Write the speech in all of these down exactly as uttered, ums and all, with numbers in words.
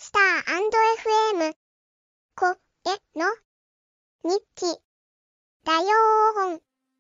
スター &エフエム こえの日記だよーん。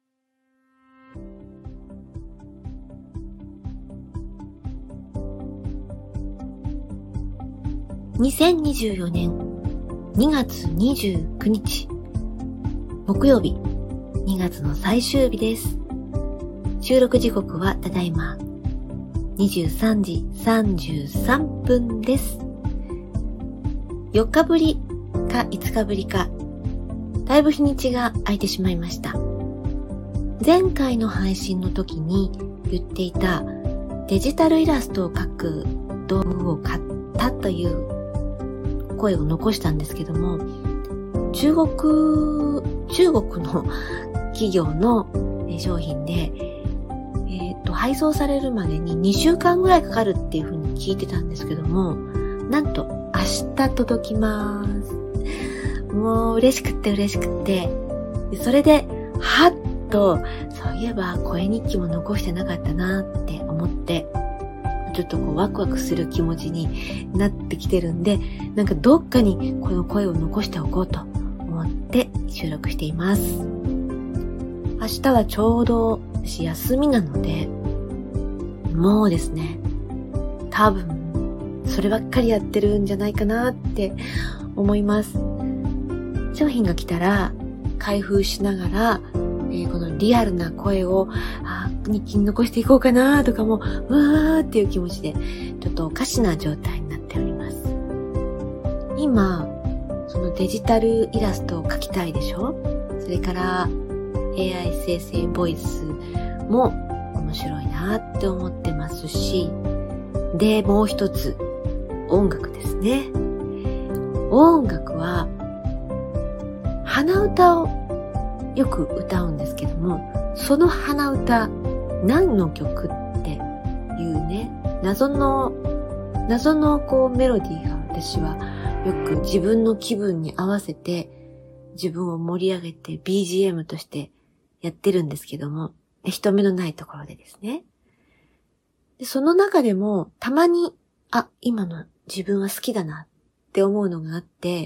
にせんにじゅうよねんにがつにじゅうくにち木曜日、にがつの最終日です。収録時刻はただいまにじゅうさんじさんじゅうさんぷんです。よっかぶりかいつかぶりか、だいぶ日にちが空いてしまいました。前回の配信の時に言っていたデジタルイラストを描く道具を買ったという声を残したんですけども、中国、中国の企業の商品で、えっと、配送されるまでににしゅうかんぐらいかかるっていうふうに聞いてたんですけども、なんと明日届きます。もう嬉しくって嬉しくって。それで、はっと、そういえば声日記も残してなかったなって思って、ちょっとこうワクワクする気持ちになってきてるんで、なんかどっかにこの声を残しておこうと思って収録しています。明日はちょうど私休みなので、もうですね、多分そればっかりやってるんじゃないかなって思います。商品が来たら開封しながら、えー、このリアルな声をあ日記に残していこうかなとかも、うわーっていう気持ちで、ちょっとおかしな状態になっております。今、そのデジタルイラストを描きたいでしょ？それから エーアイ 生成ボイスも面白いなって思ってますし、で、もう一つ、音楽ですね。音楽は、鼻歌をよく歌うんですけども、その鼻歌、何の曲っていうね、謎の、謎のこうメロディーが私はよく自分の気分に合わせて自分を盛り上げて ビージーエム としてやってるんですけども、人目のないところでですね。で、その中でもたまに、あ、今の自分は好きだなって思うのがあって、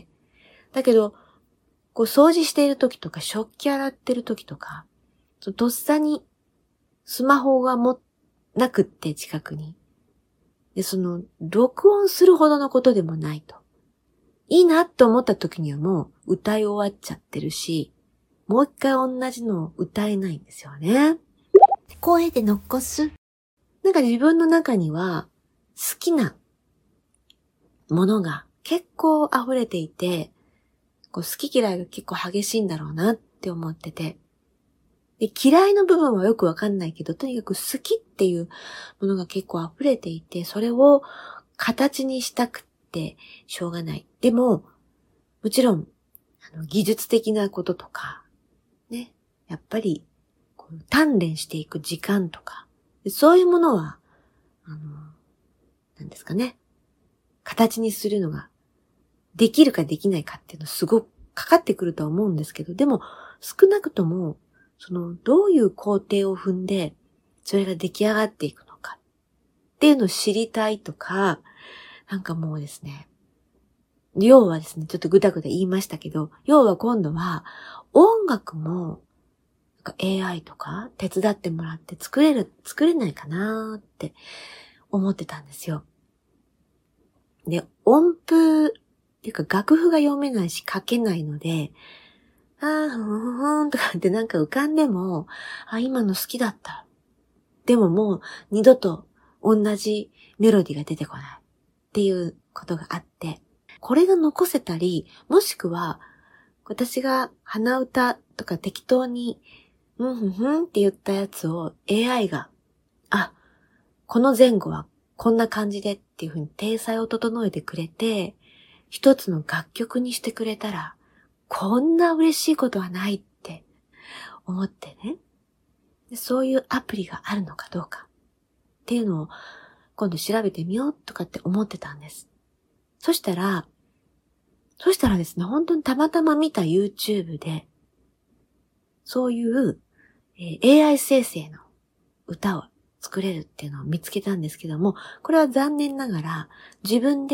だけど、こう掃除している時とか食器洗ってる時とか、とっさにスマホがもなくって近くに。で、その録音するほどのことでもないと。いいなって思った時にはもう歌い終わっちゃってるし、もう一回同じのを歌えないんですよね。声で残す。なんか自分の中には好きなものが結構溢れていて、こう好き嫌いが結構激しいんだろうなって思ってて。で、嫌いの部分はよくわかんないけど、とにかく好きっていうものが結構溢れていて、それを形にしたくってしょうがない。でも、もちろん、あの技術的なこととか、ね、やっぱりこう鍛錬していく時間とか、そういうものは、あの、なんですかね、形にするのができるかできないかっていうのすごくかかってくるとは思うんですけど、でも少なくとも、そのどういう工程を踏んでそれが出来上がっていくのかっていうのを知りたいとか、なんかもうですね、要はですね、ちょっとぐだぐだ言いましたけど、要は今度は音楽もなんか エーアイ とか手伝ってもらって作れる、作れないかなーって思ってたんですよ。で、音符っていうか楽譜が読めないし書けないので、あーふんふんとかってなんか浮かんでも、あ、今の好きだった。でももう二度と同じメロディーが出てこないっていうことがあって、これが残せたり、もしくは私が鼻歌とか適当にうんふんふんって言ったやつを エーアイ が、あ、この前後はこんな感じでっていうふうに体裁を整えてくれて、一つの楽曲にしてくれたら、こんな嬉しいことはないって思ってね。そういうアプリがあるのかどうかっていうのを今度調べてみようとかって思ってたんです。そしたら、そしたらですね、本当にたまたま見た YouTube で、そういう、えー、エーアイ 生成の歌を作れるっていうのを見つけたんですけども、これは残念ながら自分で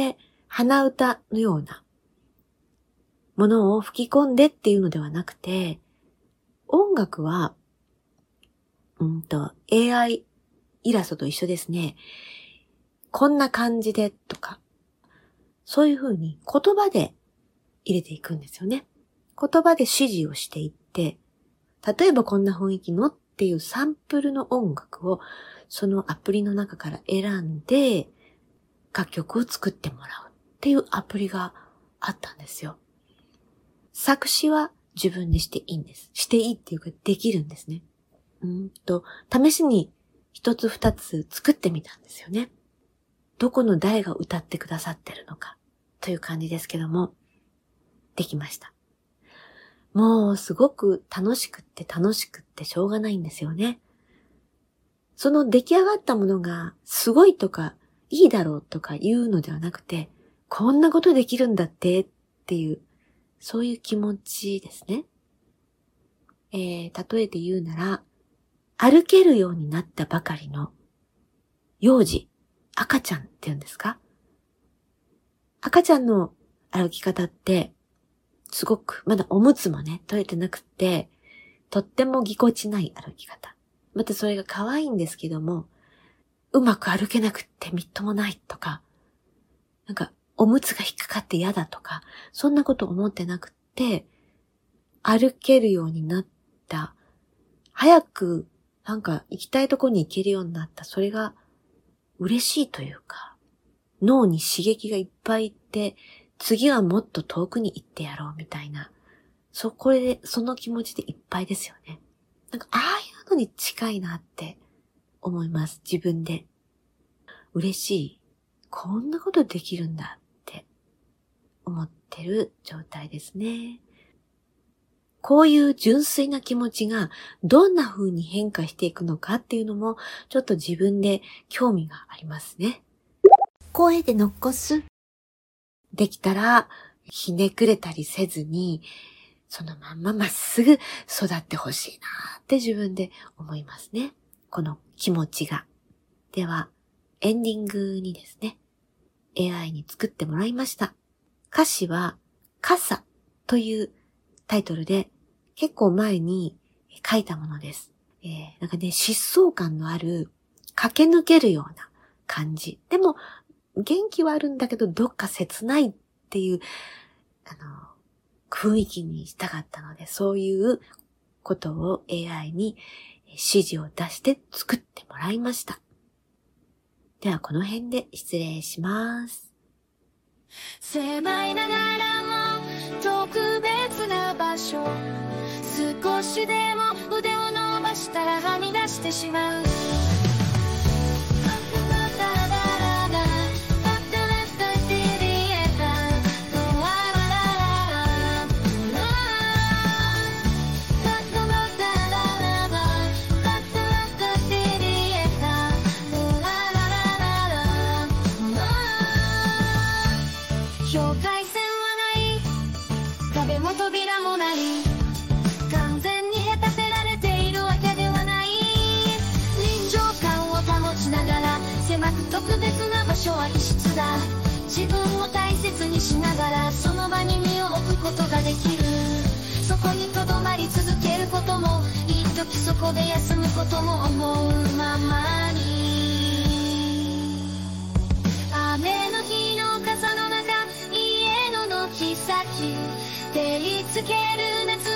鼻歌のようなものを吹き込んでっていうのではなくて、音楽は、うんと、エーアイ イラストと一緒ですね。こんな感じでとか、そういうふうに言葉で入れていくんですよね。言葉で指示をしていって、例えばこんな雰囲気のっていうサンプルの音楽をそのアプリの中から選んで楽曲を作ってもらうっていうアプリがあったんですよ。作詞は自分でしていいんです。していいっていうかできるんですね。うんと、試しに一つ二つ作ってみたんですよね。どこの誰が歌ってくださってるのかという感じですけども、できました。もうすごく楽しくって楽しくってしょうがないんですよね。その出来上がったものがすごいとかいいだろうとか言うのではなくて、こんなことできるんだってっていう、そういう気持ちですね。えー、例えて言うなら、歩けるようになったばかりの幼児、赤ちゃんって言うんですか？赤ちゃんの歩き方って、すごく、まだおむつもね、取れてなくって、とってもぎこちない歩き方。またそれが可愛いんですけども、うまく歩けなくってみっともないとか、なんか、おむつが引っかかって嫌だとか、そんなこと思ってなくって、歩けるようになった、早く、なんか行きたいとこに行けるようになった、それが嬉しいというか、脳に刺激がいっぱいいって、次はもっと遠くに行ってやろうみたいな、そこで、その気持ちでいっぱいですよね。なんか、ああいうのに近いなって思います、自分で。嬉しい。こんなことできるんだって思ってる状態ですね。こういう純粋な気持ちがどんな風に変化していくのかっていうのもちょっと自分で興味がありますね。声で残す。できたらひねくれたりせずにそのまんままっすぐ育ってほしいなって自分で思いますね。この気持ちが。ではエンディングにですね、エーアイ に作ってもらいました。歌詞は傘というタイトルで結構前に書いたものです。えー、なんかね、疾走感のある駆け抜けるような感じ。でも元気はあるんだけどどっか切ないっていうあの雰囲気にしたかったので、そういうことを エーアイ に指示を出して作ってもらいました。ではこの辺で失礼します。 狭いながらも特別な場所、少しでも腕を伸ばしたらはみ出してしまう。境界線はない、壁も扉もない、完全に下手せられているわけではない。臨場感を保ちながら狭く特別な場所は異質だ。自分を大切にしながらその場に身を置くことができる。そこにとどまり続けることも、いい時そこで休むことも思うままに。雨の日の傘の中、家の軒先照りつける熱